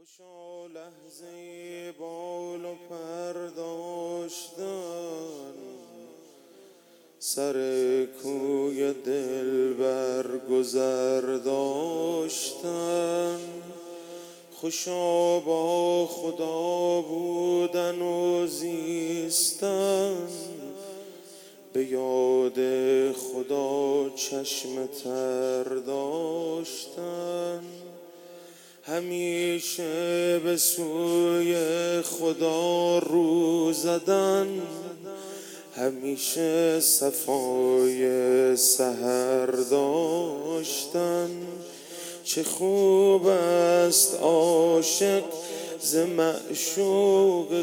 خوشا لحظه بال و پر داشتن، سر کوی دلبر گذر داشتن. خوشا با خدا بودن و زیستن، به یاد خدا چشم تر داشتن. همیشه به سوی خدا رو زدن، همیشه صفای سحر داشتن. چه خوب است عاشق ز معشوق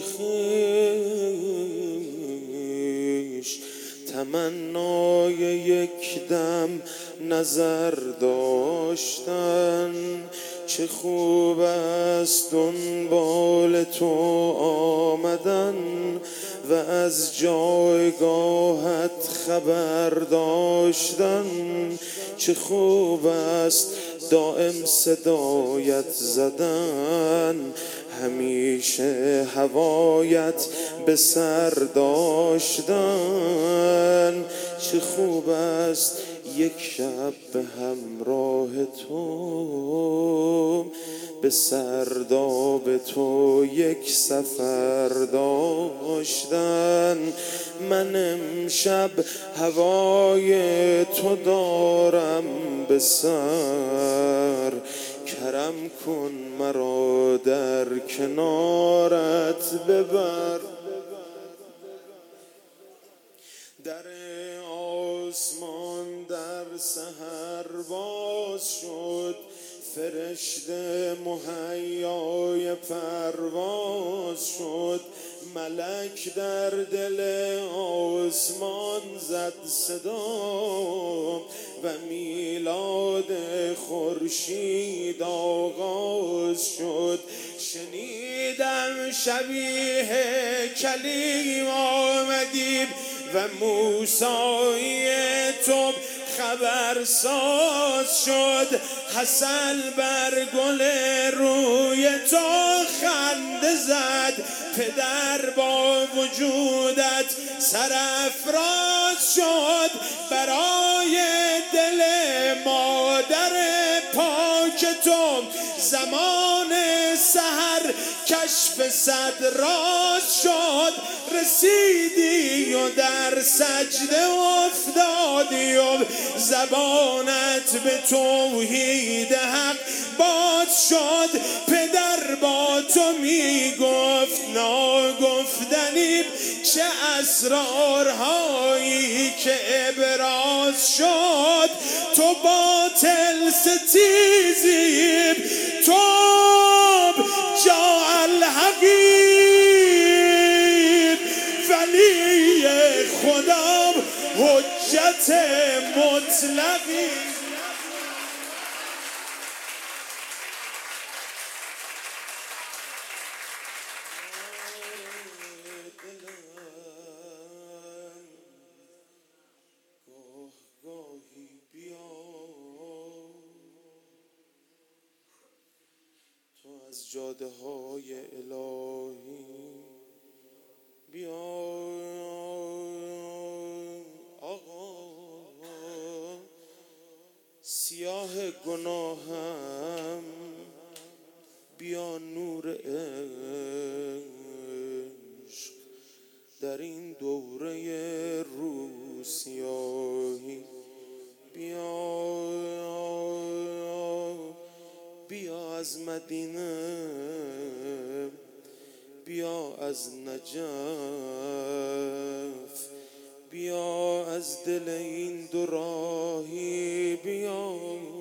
خویش، تمنای یک دم نظر داشتن. چه خوب است دنبال تو آمدن و از جایگاهت خبر داشتن. چه خوب است دائم صدایت زدن، همیشه هوایت به سر داشتن. چه خوب است یک شب به همراه تو، به سرداب تو یک سفر داشتن. من امشب هوای تو دارم به سر، کرم کن مرا در کنارت ببر. در آسمان در سحر باز شد، فرشته مهیای پرواز شد. ملک در دل آسمان زد صدا و میلاد خورشید آغاز شد. شنیدم شبیه کلیم آمدیم و موسیٰ تو خبرساز شد. حسن بر گل روی تو خنده زد، پدر با وجودت سرافراز شد. برای دل مادر پاک تو زمان سحر کشف صد راز شد. رسیدی و در سجده افتادی و زبانت به توحید حق باز شد. پدر با تو می گفت ناگفتنی، چه اسرارهایی که ابراز شد. تو باطل ستیزی توب جا الحقیب، ولی خدا حجت مطلقی. از جاده های الهی بیا آقا، سیاه گناهم بیا نور عشق در این دوره روسیاهی. بیا از مدینه، بیا از نجف، بیا از دل این دو راهی. بیا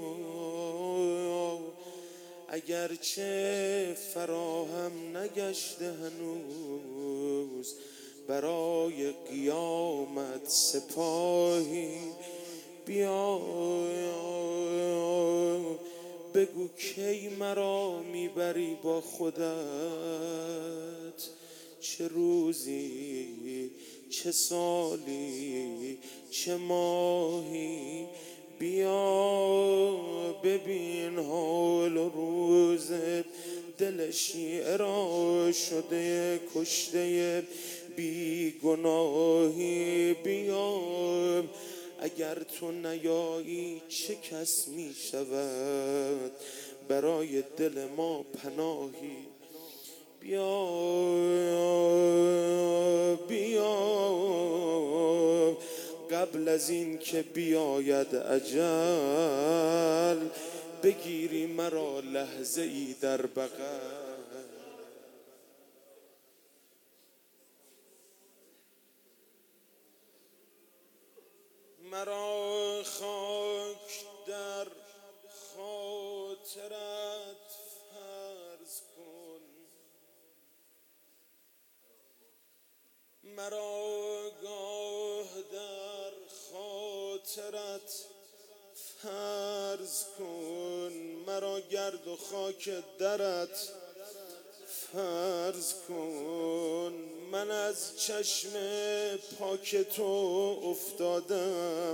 اگرچه فراهم نگشته هنوز برای قیامت سپاهی. بیا بگو کی مرا میبری با خودت، چه روزی چه سالی چه ماهی. بیا ببین حال و روز دل شیعه را شده کشته بی گناهی بیا. اگر تو نیایی چه کس می شود برای دل ما پناهی بیا بیا. قبل از این که بیاید اجل بگیری مرا لحظه ای در بغل. مرا خاک در خاطرت فرض کن، مرا گاه در خاطرت فرض کن، مرا گرد و خاک درت فرض کن. من از چشم پاک تو افتادم،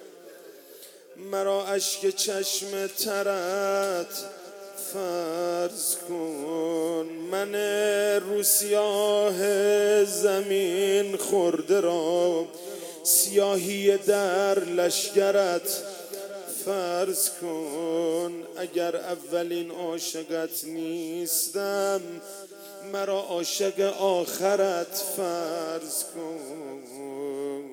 مرا اشک چشم ترت فرض کن. من رو سیاه زمین خورده را سیاهی در لشکرت فرض کن. اگر اولین عاشقت نیستم مرا عاشق آخرت فرض کن.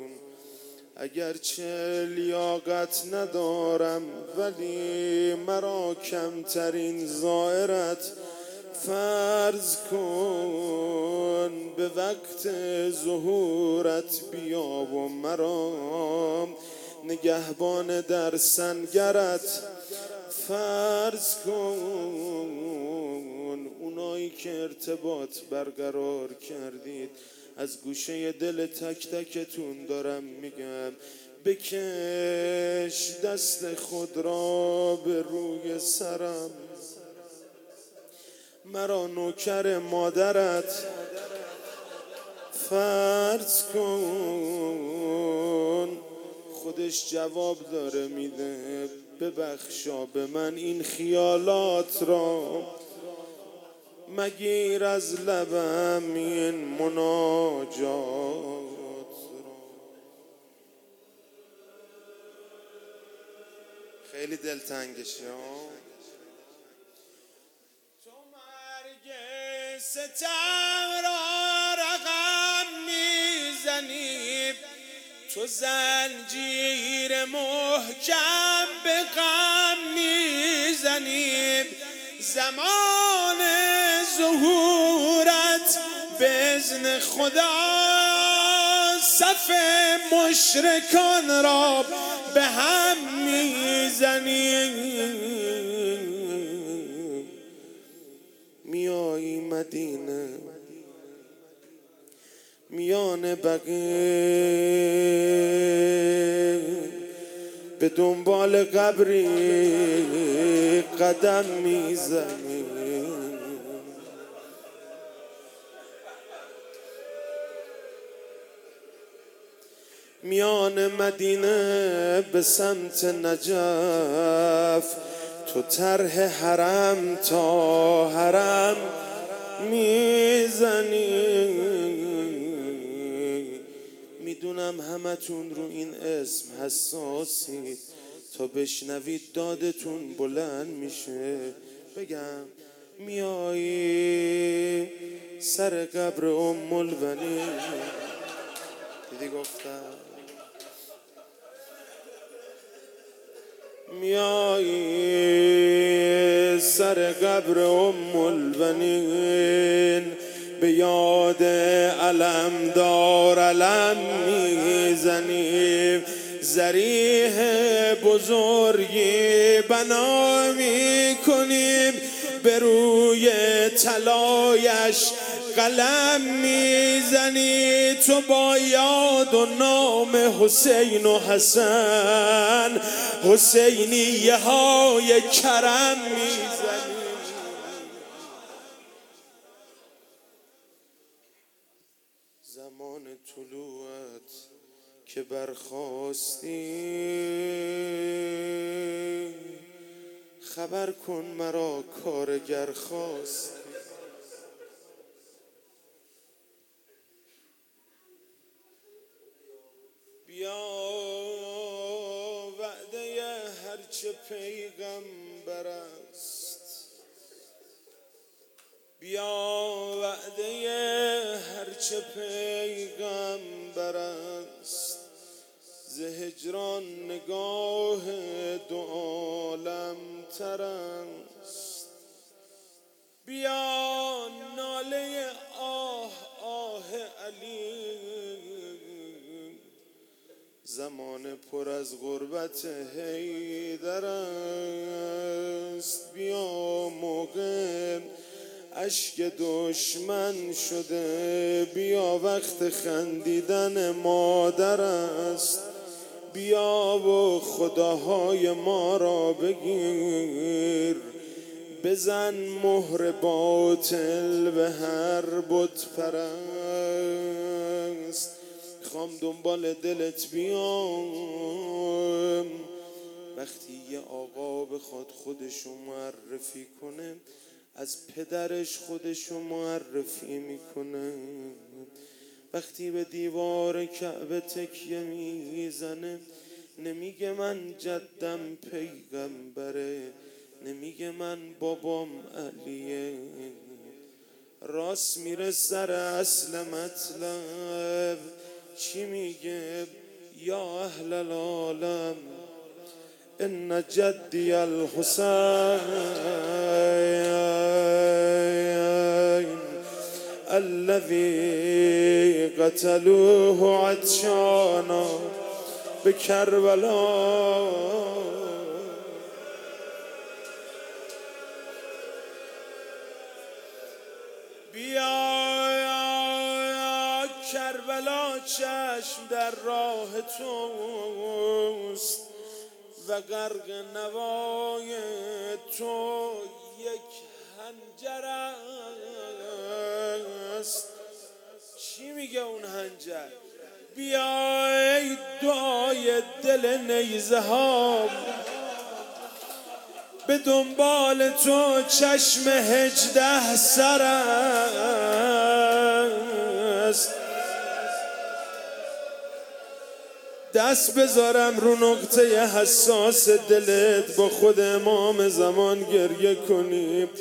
اگرچه لیاقت ندارم ولی مرا کمترین زائرت فرض کن. به وقت ظهورت بیا و مرا نگهبان در سنگرت فرض کن. اونایی که ارتباط برقرار کردید از گوشه دل تک تکتون دارم میگم بکش دست خود را به روی سرم. مرا نوکر مادرت فرض کن. خودش جواب داره میده ببخشا به من این خیالات را، مگیر از لبم این مناجات را. خیلی دلتنگشی ها. تو مرگ ستم را رقم میزنی، تو زنجیر محکم به غم میزنی. زمان ظهورت به اذن خدا صف مشرکان را به هم میزنی. میایی مدینه میان بقیع به دنبال قبری قدم میزنی. میان مدینه به سمت نجف تو طرح حرم تا حرم میزنی. میدونم همتون رو این اسم حساسید، تا بشنوید دادتون بلند میشه. بگم میایی سر قبر ام البنین. دیدی گفتم میایی سر قبر ام البنین، به یاد علم دار علم میزنیم. ذریح بزرگی بنا میکنیم، به روی طلایش قلم میزنی. تو با یاد و نام حسین و حسن حسینیه های کرم میزنی. زمان طلوعت که برخاستی خبر کن مرا کارگر خواست. بیا وعده هرچه پیغمبر است، بیا وعده هرچه پیغمبر است. ز هجران نگاه دو عالم تر است. بیا ناله آه آه علی، زمان پر از غربت حیدر است. بیا موقع اشک دشمن شده، بیا وقت خندیدن مادر است. بیا و خداهای ما را بگیر، بزن مهر باطل به هر بت پرست. میخوام دنبال دلت بیام، وقتی یه آقا بخواد خودشو معرفی کنه از پدرش خودشو معرفی میکنه. وقتی به دیوار کعبه تکیه میزنه نمیگه من جدم پیغمبره، نمیگه من بابام علیه. راست میره سر اصل مطلب، چی میگه؟ یا اهل العالم ان جدی الحسین الذي قتلوه عطشانا به کربلا. بیا کربلا چشم در راه توست و غرق نوای تو یک هنجر است. چی میگه اون هنجر؟ بیا ای دعای دل نیزه ها، به دنبال تو چشم 18 سر است. دست بذارم رو نقطه حساس دلت، با خود امام زمان گریه کنیم.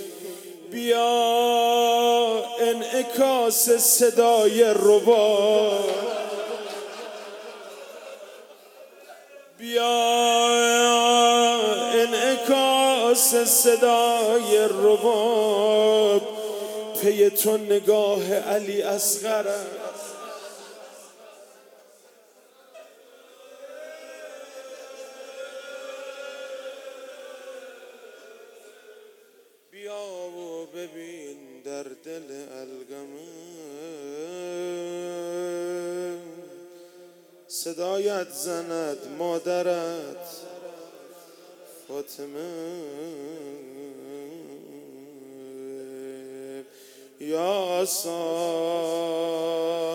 بیا انعکاس صدای رباب، بیا انعکاس صدای رباب، پی تو نگاه علی اصغر است. بیا و ببین در دل القمه صدایت زند مادرت فاطمه. یا صاحب